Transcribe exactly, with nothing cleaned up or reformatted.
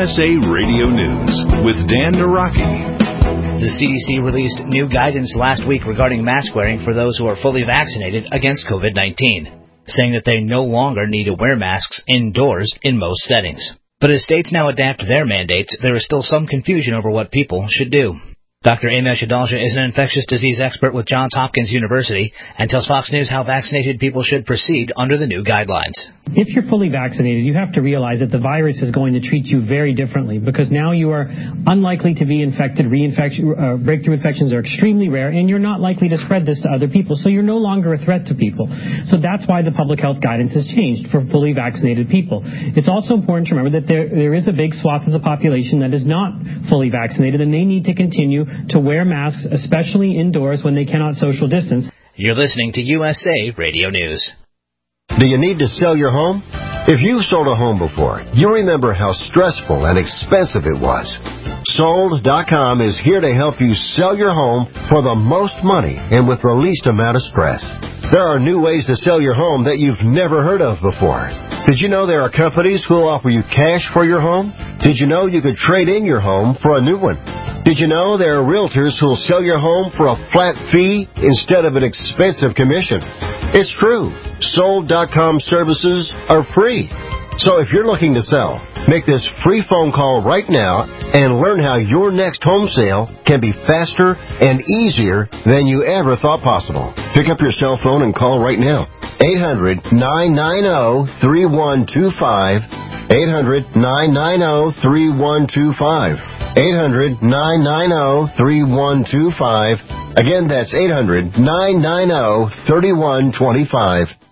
S A Radio News with Dan Naraki. The C D C released new guidance last week regarding mask wearing for those who are fully vaccinated against COVID nineteen, saying that they no longer need to wear masks indoors in most settings. But as states now adapt their mandates, there is still some confusion over what people should do. Doctor Amesh Adalja is an infectious disease expert with Johns Hopkins University and tells Fox News how vaccinated people should proceed under the new guidelines. If you're fully vaccinated, you have to realize that the virus is going to treat you very differently because now you are unlikely to be infected. Reinfection, uh, breakthrough infections are extremely rare, and you're not likely to spread this to other people, so you're no longer a threat to people. So that's why the public health guidance has changed for fully vaccinated people. It's also important to remember that there, there is a big swath of the population that is not fully vaccinated, and they need to continue to wear masks, especially indoors when they cannot social distance. You're listening to U S A Radio News. Do you need to sell your home? If you've sold a home before, you remember how stressful and expensive it was. Sold dot com is here to help you sell your home for the most money and with the least amount of stress. There are new ways to sell your home that you've never heard of before. Did you know there are companies who will offer you cash for your home? Did you know you could trade in your home for a new one? Did you know there are realtors who will sell your home for a flat fee instead of an expensive commission? It's true. Sold dot com services are free. So if you're looking to sell, make this free phone call right now and learn how your next home sale can be faster and easier than you ever thought possible. Pick up your cell phone and call right now. eight hundred, nine nine zero, three one two five. eight hundred, nine nine zero, three one two five. eight hundred, nine nine zero, three one two five. Again, that's eight hundred, nine nine zero, three one two five.